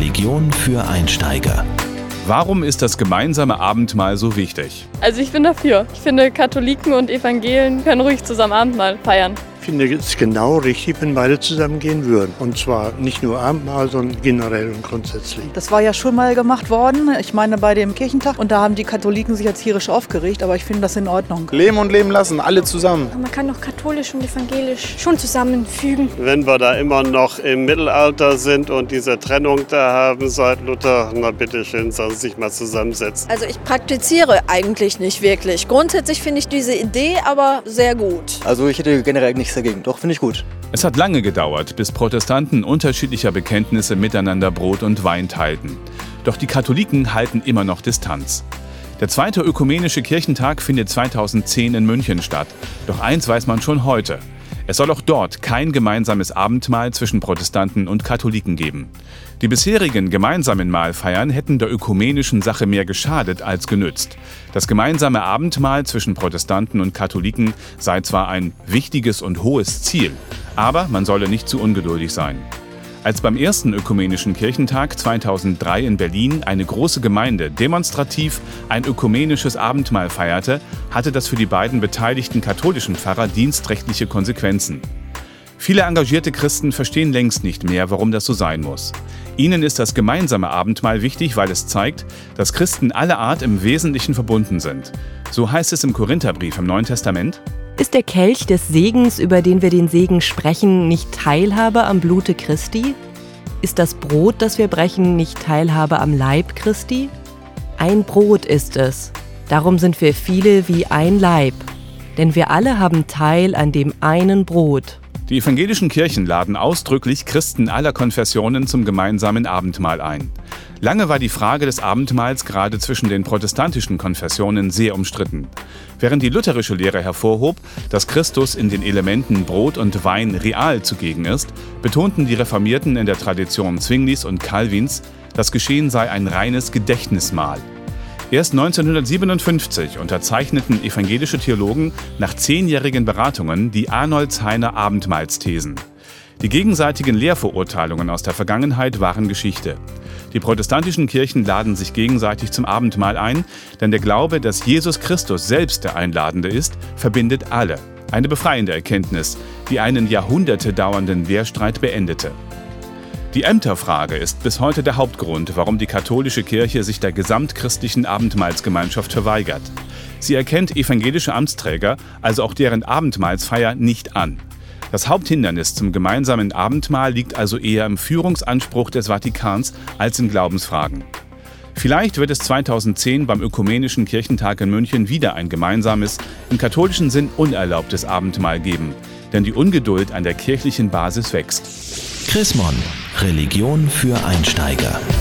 Religion für Einsteiger. Warum ist das gemeinsame Abendmahl so wichtig? Also ich bin dafür. Ich finde, Katholiken und Evangelien können ruhig zusammen Abendmahl feiern. Ich finde es genau richtig, wenn beide zusammengehen würden. Und zwar nicht nur Abendmahl, sondern generell und grundsätzlich. Das war ja schon mal gemacht worden, ich meine bei dem Kirchentag. Und da haben die Katholiken sich jetzt tierisch aufgeregt, aber ich finde das in Ordnung. Leben und leben lassen, alle zusammen. Man kann doch katholisch und evangelisch schon zusammenfügen. Wenn wir da immer noch im Mittelalter sind und diese Trennung da haben seit Luther, na bitteschön, sollen sie sich mal zusammensetzen. Also ich praktiziere eigentlich nicht wirklich. Grundsätzlich finde ich diese Idee aber sehr gut. Also ich hätte generell nichts dagegen. Doch, finde ich gut. Es hat lange gedauert, bis Protestanten unterschiedlicher Bekenntnisse miteinander Brot und Wein teilten. Doch die Katholiken halten immer noch Distanz. Der zweite ökumenische Kirchentag findet 2010 in München statt. Doch eins weiß man schon heute: Es soll auch dort kein gemeinsames Abendmahl zwischen Protestanten und Katholiken geben. Die bisherigen gemeinsamen Mahlfeiern hätten der ökumenischen Sache mehr geschadet als genützt. Das gemeinsame Abendmahl zwischen Protestanten und Katholiken sei zwar ein wichtiges und hohes Ziel, aber man solle nicht zu ungeduldig sein. Als beim ersten ökumenischen Kirchentag 2003 in Berlin eine große Gemeinde demonstrativ ein ökumenisches Abendmahl feierte, hatte das für die beiden beteiligten katholischen Pfarrer dienstrechtliche Konsequenzen. Viele engagierte Christen verstehen längst nicht mehr, warum das so sein muss. Ihnen ist das gemeinsame Abendmahl wichtig, weil es zeigt, dass Christen aller Art im Wesentlichen verbunden sind. So heißt es im Korintherbrief im Neuen Testament: Ist der Kelch des Segens, über den wir den Segen sprechen, nicht Teilhabe am Blute Christi? Ist das Brot, das wir brechen, nicht Teilhabe am Leib Christi? Ein Brot ist es. Darum sind wir viele wie ein Leib. Denn wir alle haben Teil an dem einen Brot. Die evangelischen Kirchen laden ausdrücklich Christen aller Konfessionen zum gemeinsamen Abendmahl ein. Lange war die Frage des Abendmahls gerade zwischen den protestantischen Konfessionen sehr umstritten. Während die lutherische Lehre hervorhob, dass Christus in den Elementen Brot und Wein real zugegen ist, betonten die Reformierten in der Tradition Zwinglis und Calvins, das Geschehen sei ein reines Gedächtnismahl. Erst 1957 unterzeichneten evangelische Theologen nach 10-jährigen Beratungen die Arnoldshainer Abendmahlsthesen. Die gegenseitigen Lehrverurteilungen aus der Vergangenheit waren Geschichte. Die protestantischen Kirchen laden sich gegenseitig zum Abendmahl ein, denn der Glaube, dass Jesus Christus selbst der Einladende ist, verbindet alle. Eine befreiende Erkenntnis, die einen Jahrhunderte dauernden Lehrstreit beendete. Die Ämterfrage ist bis heute der Hauptgrund, warum die katholische Kirche sich der gesamtchristlichen Abendmahlsgemeinschaft verweigert. Sie erkennt evangelische Amtsträger, also auch deren Abendmahlsfeier, nicht an. Das Haupthindernis zum gemeinsamen Abendmahl liegt also eher im Führungsanspruch des Vatikans als in Glaubensfragen. Vielleicht wird es 2010 beim Ökumenischen Kirchentag in München wieder ein gemeinsames, im katholischen Sinn unerlaubtes Abendmahl geben, denn die Ungeduld an der kirchlichen Basis wächst. Chrismon, Religion für Einsteiger.